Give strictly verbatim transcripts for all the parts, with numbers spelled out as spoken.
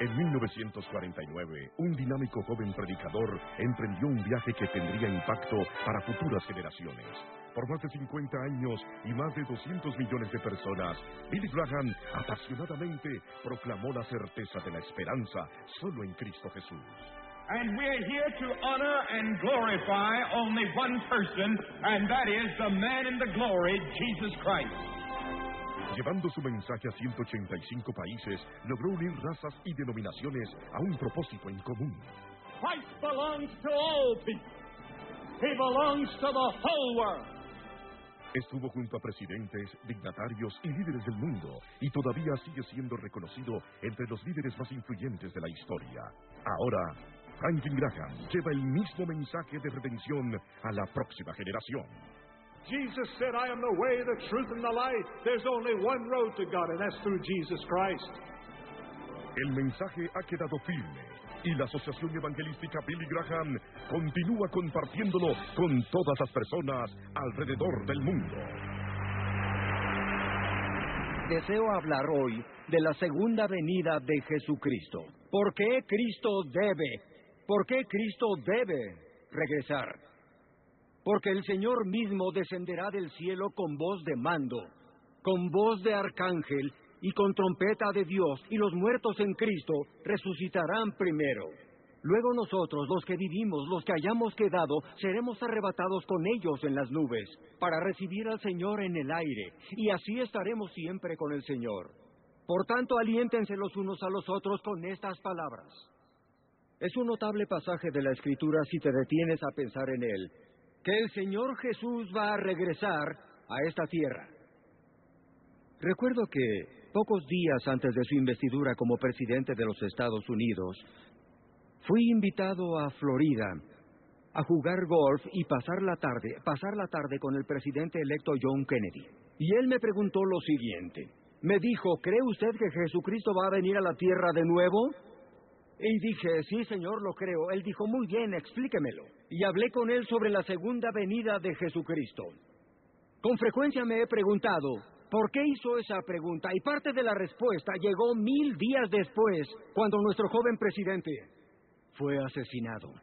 En mil novecientos cuarenta y nueve, un dinámico joven predicador emprendió un viaje que tendría impacto para futuras generaciones. Por más de cincuenta años y más de doscientos millones de personas, Billy Graham apasionadamente proclamó la certeza de la esperanza solo en Cristo Jesús. And we're here to honor and glorify only one person, and that is the man in the glory, Jesus Christ. Llevando su mensaje a ciento ochenta y cinco países, logró unir razas y denominaciones a un propósito en común. Christ belongs to all people. He belongs to the whole world. Estuvo junto a presidentes, dignatarios y líderes del mundo, y todavía sigue siendo reconocido entre los líderes más influyentes de la historia. Ahora, Franklin Graham lleva el mismo mensaje de redención a la próxima generación. Jesus said, I am the way, the truth, and the life. There's only one road to God, and that's through Jesus Christ. El mensaje ha quedado firme, y la Asociación Evangelística Billy Graham continúa compartiéndolo con todas las personas alrededor del mundo. Deseo hablar hoy de la segunda venida de Jesucristo. ¿Por qué Cristo debe? ¿Por qué Cristo debe regresar? Porque el Señor mismo descenderá del cielo con voz de mando, con voz de arcángel y con trompeta de Dios, y los muertos en Cristo resucitarán primero. Luego nosotros, los que vivimos, los que hayamos quedado, seremos arrebatados con ellos en las nubes, para recibir al Señor en el aire, y así estaremos siempre con el Señor. Por tanto, aliéntense los unos a los otros con estas palabras. Es un notable pasaje de la Escritura si te detienes a pensar en él, que el Señor Jesús va a regresar a esta tierra. Recuerdo que, pocos días antes de su investidura como presidente de los Estados Unidos, fui invitado a Florida a jugar golf y pasar la tarde, pasar la tarde con el presidente electo John Kennedy. Y él me preguntó lo siguiente. Me dijo, ¿cree usted que Jesucristo va a venir a la tierra de nuevo? Y dije, sí, señor, lo creo. Él dijo, muy bien, explíquemelo. Y hablé con él sobre la segunda venida de Jesucristo. Con frecuencia me he preguntado, ¿por qué hizo esa pregunta? Y parte de la respuesta llegó mil días después, cuando nuestro joven presidente fue asesinado.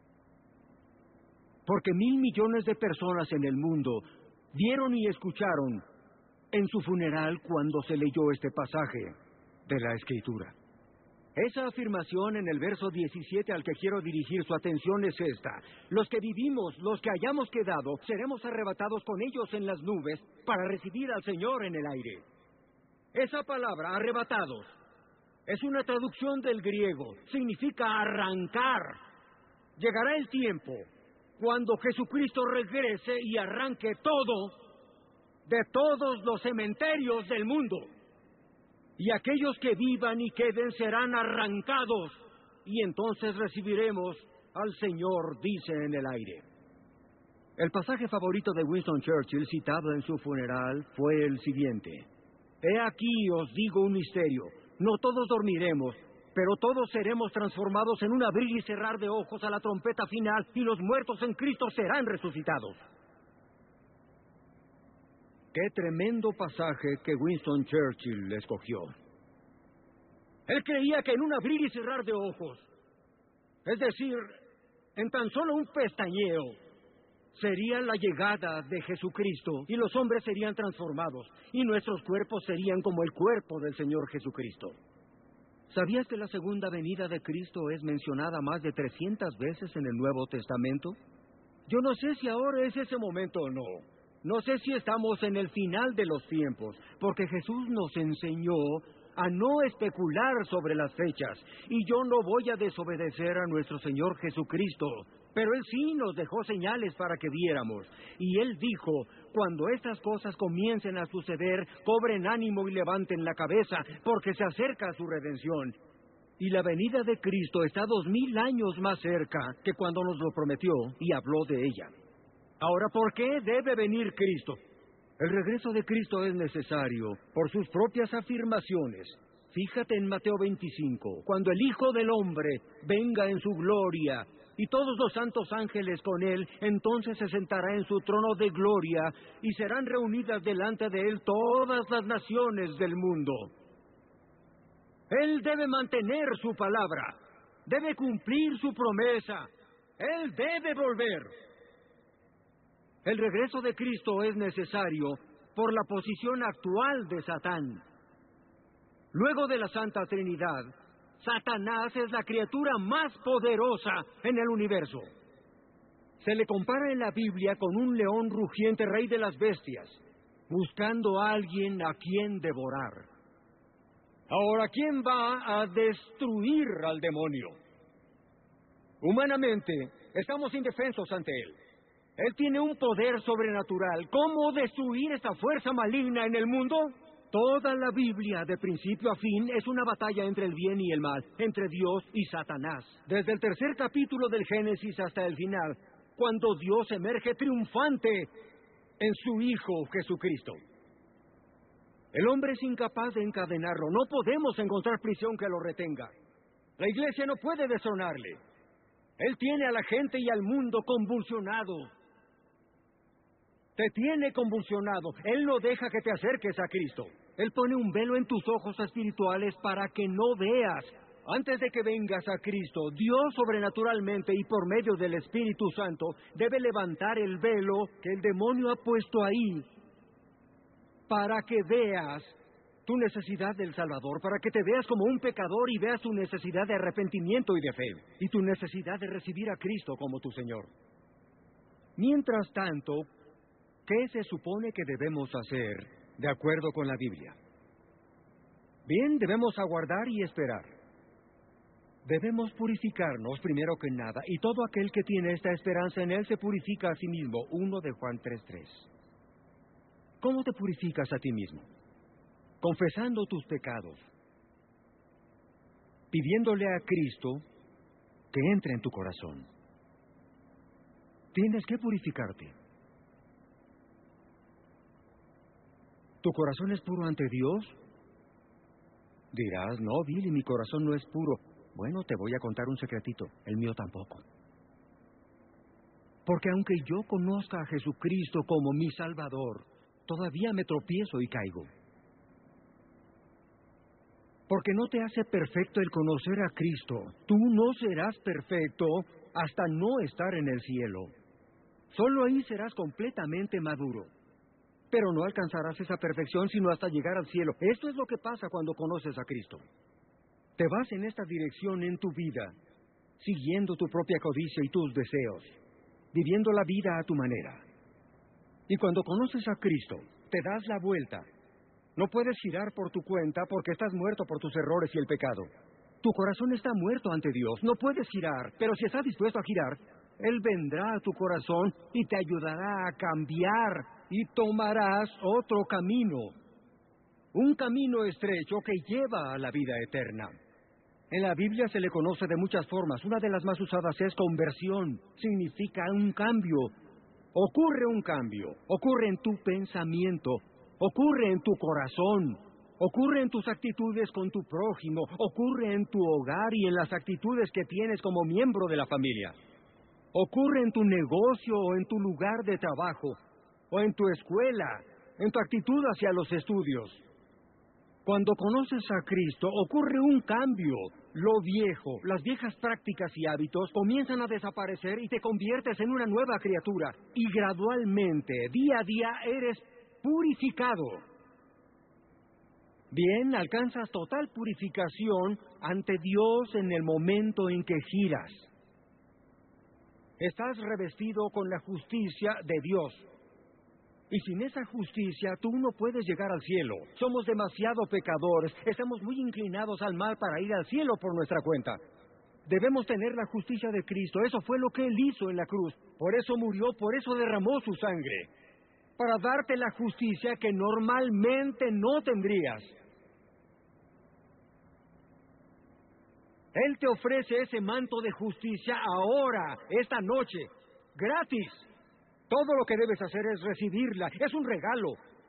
Porque mil millones de personas en el mundo vieron y escucharon en su funeral cuando se leyó este pasaje de la Escritura. Esa afirmación en el verso diecisiete al que quiero dirigir su atención es esta. Los que vivimos, los que hayamos quedado, seremos arrebatados con ellos en las nubes para recibir al Señor en el aire. Esa palabra, arrebatados, es una traducción del griego. Significa arrancar. Llegará el tiempo cuando Jesucristo regrese y arranque todo de todos los cementerios del mundo. Y aquellos que vivan y queden serán arrancados, y entonces recibiremos al Señor, dice en el aire. El pasaje favorito de Winston Churchill, citado en su funeral, fue el siguiente. He aquí os digo un misterio, no todos dormiremos, pero todos seremos transformados en un abrir y cerrar de ojos a la trompeta final, y los muertos en Cristo serán resucitados. Qué tremendo pasaje que Winston Churchill escogió. Él creía que en un abrir y cerrar de ojos, es decir, en tan solo un pestañeo, sería la llegada de Jesucristo y los hombres serían transformados y nuestros cuerpos serían como el cuerpo del Señor Jesucristo. ¿Sabías que la segunda venida de Cristo es mencionada más de trescientas veces en el Nuevo Testamento? Yo no sé si ahora es ese momento o no. No sé si estamos en el final de los tiempos, porque Jesús nos enseñó a no especular sobre las fechas, y yo no voy a desobedecer a nuestro Señor Jesucristo, pero Él sí nos dejó señales para que viéramos, y Él dijo, cuando estas cosas comiencen a suceder, cobren ánimo y levanten la cabeza, porque se acerca su redención. Y la venida de Cristo está dos mil años más cerca que cuando nos lo prometió y habló de ella. Ahora, ¿por qué debe venir Cristo? El regreso de Cristo es necesario por sus propias afirmaciones. Fíjate en Mateo veinticinco, cuando el Hijo del Hombre venga en su gloria y todos los santos ángeles con Él, entonces se sentará en su trono de gloria y serán reunidas delante de Él todas las naciones del mundo. Él debe mantener su palabra, debe cumplir su promesa, Él debe volver. El regreso de Cristo es necesario por la posición actual de Satán. Luego de la Santa Trinidad, Satanás es la criatura más poderosa en el universo. Se le compara en la Biblia con un león rugiente, rey de las bestias, buscando a alguien a quien devorar. Ahora, ¿quién va a destruir al demonio? Humanamente, estamos indefensos ante él. Él tiene un poder sobrenatural. ¿Cómo destruir esta fuerza maligna en el mundo? Toda la Biblia, de principio a fin, es una batalla entre el bien y el mal, entre Dios y Satanás. Desde el tercer capítulo del Génesis hasta el final, cuando Dios emerge triunfante en su Hijo Jesucristo. El hombre es incapaz de encadenarlo. No podemos encontrar prisión que lo retenga. La iglesia no puede destronarle. Él tiene a la gente y al mundo convulsionado. Te tiene convulsionado. Él no deja que te acerques a Cristo. Él pone un velo en tus ojos espirituales para que no veas. Antes de que vengas a Cristo, Dios sobrenaturalmente y por medio del Espíritu Santo debe levantar el velo que el demonio ha puesto ahí para que veas tu necesidad del Salvador, para que te veas como un pecador y veas tu necesidad de arrepentimiento y de fe, y tu necesidad de recibir a Cristo como tu Señor. Mientras tanto, ¿qué se supone que debemos hacer de acuerdo con la Biblia? Bien, debemos aguardar y esperar. Debemos purificarnos primero que nada, y todo aquel que tiene esta esperanza en Él se purifica a sí mismo. Primera de Juan tres tres. ¿Cómo te purificas a ti mismo? Confesando tus pecados, pidiéndole a Cristo que entre en tu corazón. Tienes que purificarte. ¿Tu corazón es puro ante Dios? Dirás, no, Billy, mi corazón no es puro. Bueno, te voy a contar un secretito, el mío tampoco. Porque aunque yo conozca a Jesucristo como mi Salvador, todavía me tropiezo y caigo. Porque no te hace perfecto el conocer a Cristo. Tú no serás perfecto hasta no estar en el cielo. Solo ahí serás completamente maduro. Pero no alcanzarás esa perfección sino hasta llegar al cielo. Esto es lo que pasa cuando conoces a Cristo. Te vas en esta dirección en tu vida, siguiendo tu propia codicia y tus deseos, viviendo la vida a tu manera. Y cuando conoces a Cristo, te das la vuelta. No puedes girar por tu cuenta porque estás muerto por tus errores y el pecado. Tu corazón está muerto ante Dios, no puedes girar, pero si estás dispuesto a girar, Él vendrá a tu corazón y te ayudará a cambiar y tomarás otro camino. Un camino estrecho que lleva a la vida eterna. En la Biblia se le conoce de muchas formas. Una de las más usadas es conversión. Significa un cambio. Ocurre un cambio. Ocurre en tu pensamiento. Ocurre en tu corazón. Ocurre en tus actitudes con tu prójimo. Ocurre en tu hogar y en las actitudes que tienes como miembro de la familia. Ocurre en tu negocio o en tu lugar de trabajo. O en tu escuela. En tu actitud hacia los estudios. Cuando conoces a Cristo, ocurre un cambio. Lo viejo, las viejas prácticas y hábitos comienzan a desaparecer y te conviertes en una nueva criatura. Y gradualmente, día a día, eres purificado. Bien, alcanzas total purificación ante Dios en el momento en que giras. Estás revestido con la justicia de Dios. Y sin esa justicia, tú no puedes llegar al cielo. Somos demasiado pecadores, estamos muy inclinados al mal para ir al cielo por nuestra cuenta. Debemos tener la justicia de Cristo, eso fue lo que Él hizo en la cruz. Por eso murió, por eso derramó su sangre. Para darte la justicia que normalmente no tendrías. Él te ofrece ese manto de justicia ahora, esta noche, gratis. Todo lo que debes hacer es recibirla, es un regalo.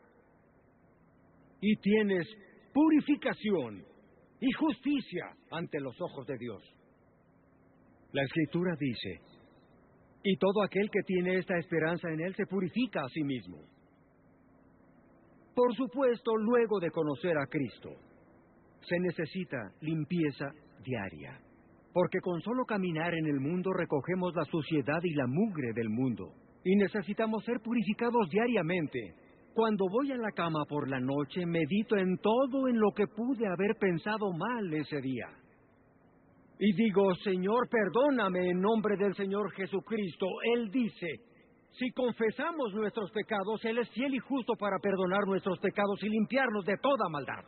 Y tienes purificación y justicia ante los ojos de Dios. La Escritura dice, y todo aquel que tiene esta esperanza en Él se purifica a sí mismo. Por supuesto, luego de conocer a Cristo. se necesita limpieza diaria, porque con solo caminar en el mundo recogemos la suciedad y la mugre del mundo, y necesitamos ser purificados diariamente. Cuando voy a la cama por la noche, medito en todo en lo que pude haber pensado mal ese día. Y digo, Señor, perdóname en nombre del Señor Jesucristo. Él dice, si confesamos nuestros pecados, Él es fiel y justo para perdonar nuestros pecados y limpiarnos de toda maldad.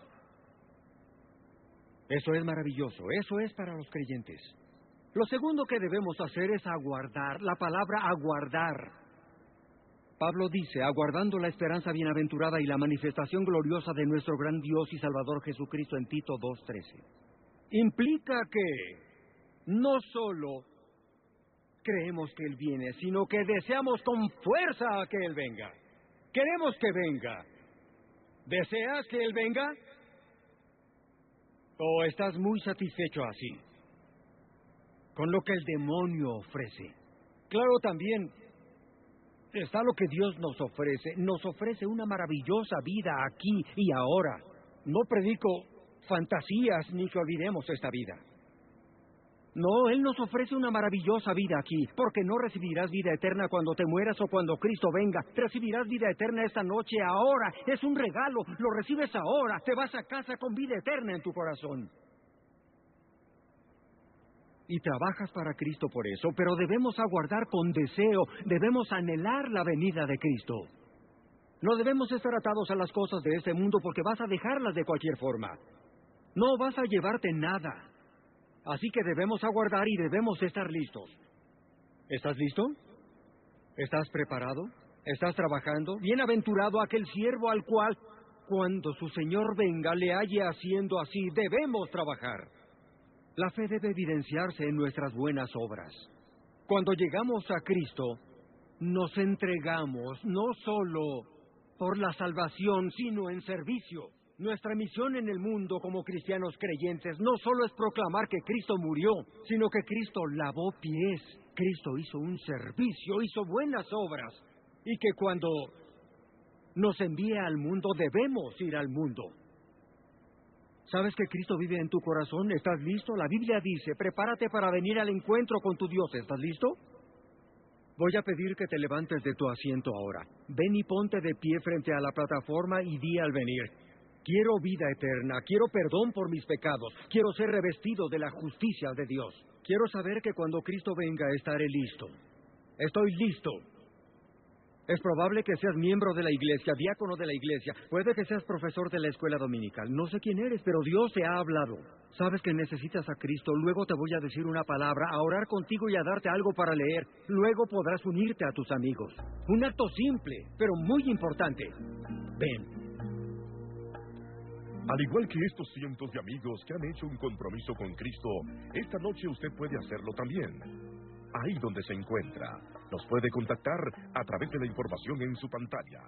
Eso es maravilloso, eso es para los creyentes. Lo segundo que debemos hacer es aguardar, la palabra aguardar. Pablo dice, aguardando la esperanza bienaventurada y la manifestación gloriosa de nuestro gran Dios y Salvador Jesucristo en Tito dos trece. Implica que no solo creemos que Él viene, sino que deseamos con fuerza que Él venga. Queremos que venga. ¿Deseas que Él venga? ¿O estás muy satisfecho así, con lo que el demonio ofrece? Claro, también está lo que Dios nos ofrece. Nos ofrece una maravillosa vida aquí y ahora. No predico fantasías ni que olvidemos esta vida. No, Él nos ofrece una maravillosa vida aquí, porque no recibirás vida eterna cuando te mueras o cuando Cristo venga. Recibirás vida eterna esta noche, ahora. Es un regalo, lo recibes ahora. Te vas a casa con vida eterna en tu corazón. Y trabajas para Cristo por eso, pero debemos aguardar con deseo, debemos anhelar la venida de Cristo. No debemos estar atados a las cosas de este mundo porque vas a dejarlas de cualquier forma. No vas a llevarte nada. Así que debemos aguardar y debemos estar listos. ¿Estás listo? ¿Estás preparado? ¿Estás trabajando? Bienaventurado aquel siervo al cual, cuando su Señor venga, le halle haciendo así. Debemos trabajar. La fe debe evidenciarse en nuestras buenas obras. Cuando llegamos a Cristo, nos entregamos no solo por la salvación, sino en servicio. Nuestra misión en el mundo como cristianos creyentes no solo es proclamar que Cristo murió, sino que Cristo lavó pies, Cristo hizo un servicio, hizo buenas obras, y que cuando nos envíe al mundo debemos ir al mundo. ¿Sabes que Cristo vive en tu corazón? ¿Estás listo? La Biblia dice, prepárate para venir al encuentro con tu Dios. ¿Estás listo? Voy a pedir que te levantes de tu asiento ahora. Ven y ponte de pie frente a la plataforma y di al venir, quiero vida eterna, quiero perdón por mis pecados, quiero ser revestido de la justicia de Dios. Quiero saber que cuando Cristo venga estaré listo. Estoy listo. Es probable que seas miembro de la iglesia, diácono de la iglesia, puede que seas profesor de la escuela dominical. No sé quién eres, pero Dios te ha hablado. Sabes que necesitas a Cristo, luego te voy a decir una palabra, a orar contigo y a darte algo para leer. Luego podrás unirte a tus amigos. Un acto simple, pero muy importante. Ven. Al igual que estos cientos de amigos que han hecho un compromiso con Cristo, esta noche usted puede hacerlo también. Ahí donde se encuentra, nos puede contactar a través de la información en su pantalla.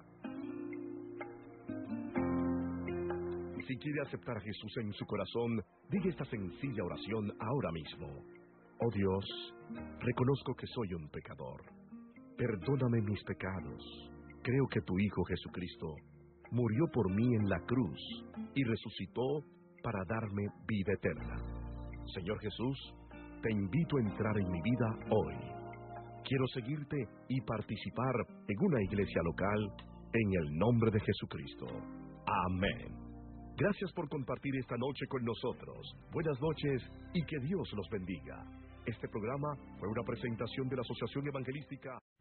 Si quiere aceptar a Jesús en su corazón, diga esta sencilla oración ahora mismo. Oh Dios, reconozco que soy un pecador. Perdóname mis pecados. Creo que tu Hijo Jesucristo murió por mí en la cruz y resucitó para darme vida eterna. Señor Jesús, te invito a entrar en mi vida hoy. Quiero seguirte y participar en una iglesia local en el nombre de Jesucristo. Amén. Gracias por compartir esta noche con nosotros. Buenas noches y que Dios los bendiga. Este programa fue una presentación de la Asociación Evangelística